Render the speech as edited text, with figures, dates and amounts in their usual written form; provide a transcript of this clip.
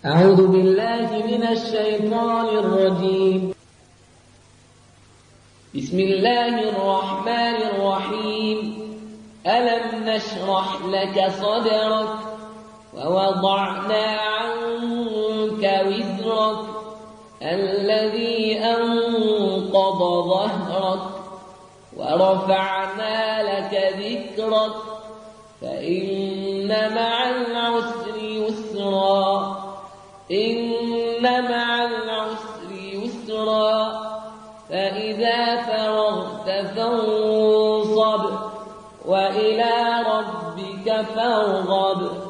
أعوذ بالله من الشيطان الرجيم. بسم الله الرحمن الرحيم. ألم نشرح لك صدرك ووضعنا عنك وزرك الذي أنقض ظهرك ورفعنا لك ذكرك فإن مع العسر يسرا إن مع العسر يسرا فإذا فرغت فانصب وإلى ربك فارغب.